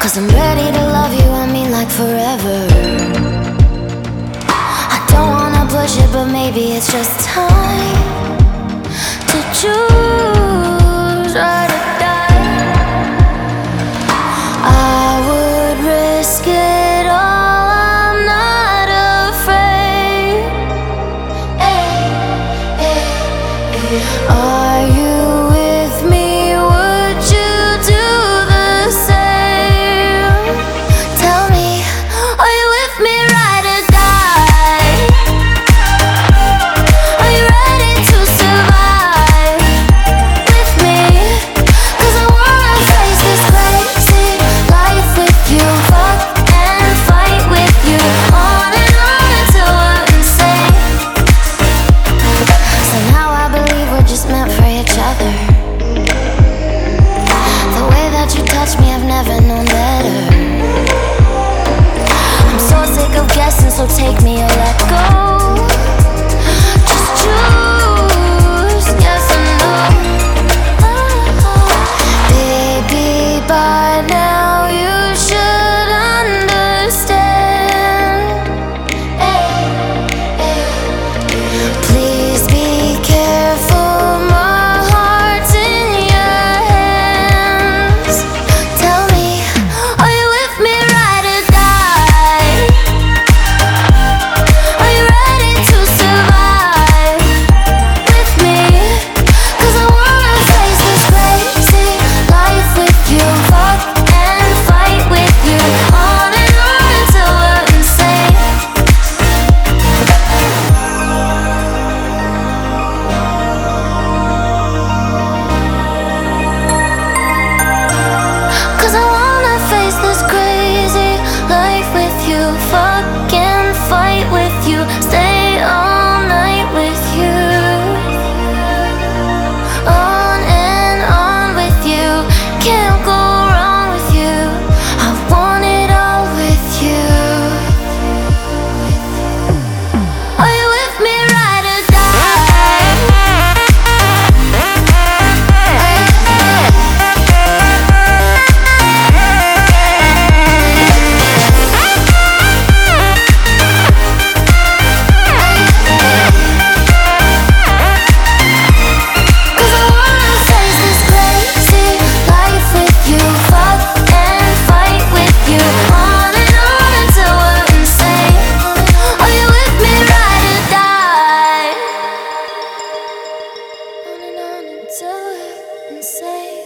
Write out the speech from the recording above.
I'm ready to love you, I mean like forever. I don't wanna push it, but maybe it's just time to choose right or die. I would risk it all, I'm not afraid. Are you with me? Would you do the same? Tell me, are you with me ride or die? Are you ready to survive with me? 'Cause I wanna face this crazy life with you. Fuck and fight with you. On and on until we're insane. Somehow I believe we're just meant for each other. The way that you touch me, I've never known better. I'm so sick of guessing, so take me or let go. Just choose yes or no. Baby, by now you should understand. Please be careful, my heart's in your hands. Tell me, are you with me ride or die? Are you ready to survive with me? 'Cause I wanna face this crazy life with you. Fuck and fight with you. On and on until we're insane. 'Cause I wanna face this crazy life with you. Fuck and fight with you. Stay all night with you. On and on with you. Can't go wrong with you. I want it all with you. Are you with me ride or die? Cause I wanna face this crazy life with you. Fuck and fight with you. On and on until we're insane. Are you with me ride or die? On and on until we're insane.